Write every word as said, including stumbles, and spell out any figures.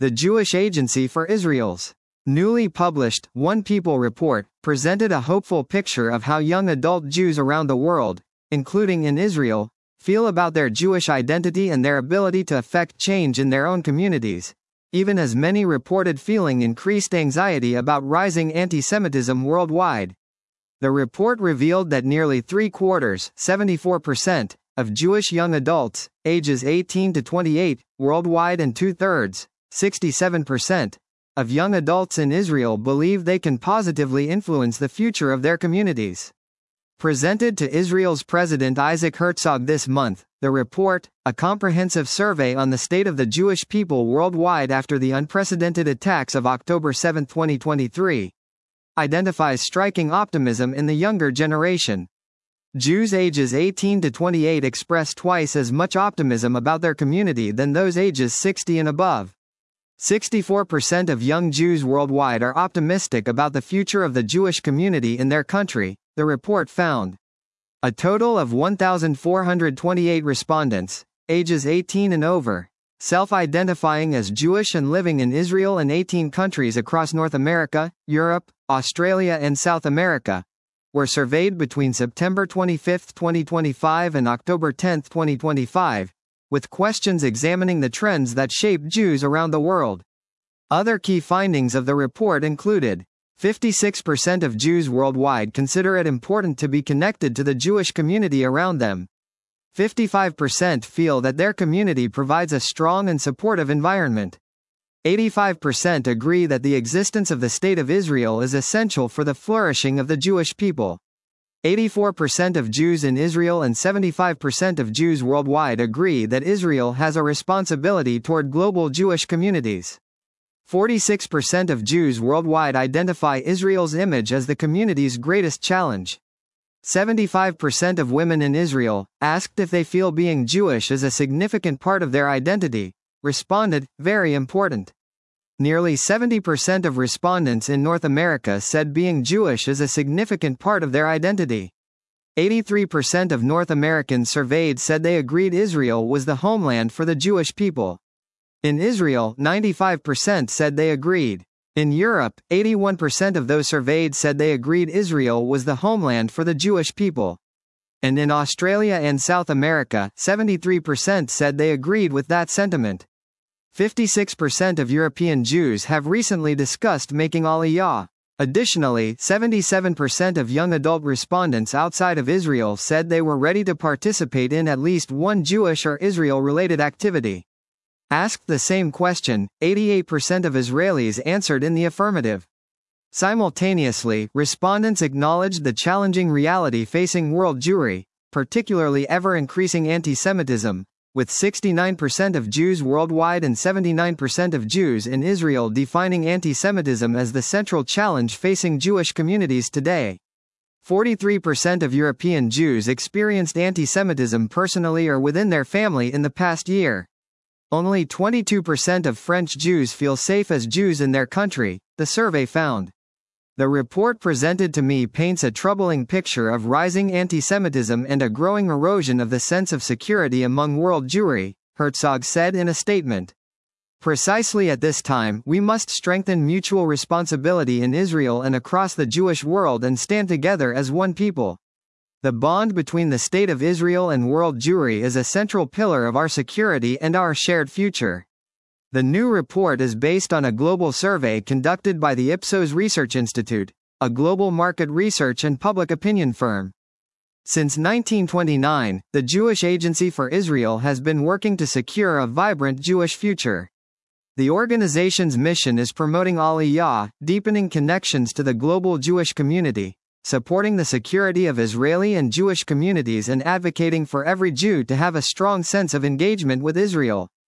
The Jewish Agency for Israel's newly published One People report presented a hopeful picture of how young adult Jews around the world, including in Israel, feel about their Jewish identity and their ability to affect change in their own communities, even as many reported feeling increased anxiety about rising anti-Semitism worldwide. The report revealed that nearly three-quarters, seventy-four percent, of Jewish young adults, ages eighteen to twenty-eight, worldwide and two-thirds, sixty-seven percent, of young adults in Israel believe they can positively influence the future of their communities. Presented to Israel's President Isaac Herzog this month, the report, a comprehensive survey on the state of the Jewish people worldwide after the unprecedented attacks of October seventh twenty twenty-three, identifies striking optimism in the younger generation. Jews ages eighteen to twenty-eight express twice as much optimism about their community than those ages sixty and above. sixty-four percent of young Jews worldwide are optimistic about the future of the Jewish community in their country, the report found. A total of one thousand four hundred twenty-eight respondents, ages eighteen and over, self-identifying as Jewish and living in Israel and eighteen countries across North America, Europe, Australia and South America, were surveyed between September twenty-fifth twenty twenty-five and October tenth twenty twenty-five, with questions examining the trends that shape Jews around the world. Other key findings of the report included: fifty-six percent of Jews worldwide consider it important to be connected to the Jewish community around them. fifty-five percent feel that their community provides a strong and supportive environment. eighty-five percent agree that the existence of the State of Israel is essential for the flourishing of the Jewish people. eighty-four percent of Jews in Israel and seventy-five percent of Jews worldwide agree that Israel has a responsibility toward global Jewish communities. forty-six percent of Jews worldwide identify Israel's image as the community's greatest challenge. seventy-five percent of women in Israel, asked if they feel being Jewish is a significant part of their identity, responded, "Very important." Nearly seventy percent of respondents in North America said being Jewish is a significant part of their identity. eighty-three percent of North Americans surveyed said they agreed Israel was the homeland for the Jewish people. In Israel, ninety-five percent said they agreed. In Europe, eighty-one percent of those surveyed said they agreed Israel was the homeland for the Jewish people. And in Australia and South America, seventy-three percent said they agreed with that sentiment. fifty-six percent of European Jews have recently discussed making Aliyah. Additionally, seventy-seven percent of young adult respondents outside of Israel said they were ready to participate in at least one Jewish or Israel-related activity. Asked the same question, eighty-eight percent of Israelis answered in the affirmative. Simultaneously, respondents acknowledged the challenging reality facing world Jewry, particularly ever-increasing anti-Semitism, with sixty-nine percent of Jews worldwide and seventy-nine percent of Jews in Israel defining anti-Semitism as the central challenge facing Jewish communities today. forty-three percent of European Jews experienced anti-Semitism personally or within their family in the past year. Only twenty-two percent of French Jews feel safe as Jews in their country, the survey found. The report presented to me paints a troubling picture of rising anti-Semitism and a growing erosion of the sense of security among world Jewry, Herzog said in a statement. Precisely at this time, we must strengthen mutual responsibility in Israel and across the Jewish world and stand together as one people. The bond between the State of Israel and world Jewry is a central pillar of our security and our shared future. The new report is based on a global survey conducted by the Ipsos Research Institute, a global market research and public opinion firm. Since nineteen twenty-nine, the Jewish Agency for Israel has been working to secure a vibrant Jewish future. The organization's mission is promoting Aliyah, deepening connections to the global Jewish community, supporting the security of Israeli and Jewish communities and advocating for every Jew to have a strong sense of engagement with Israel.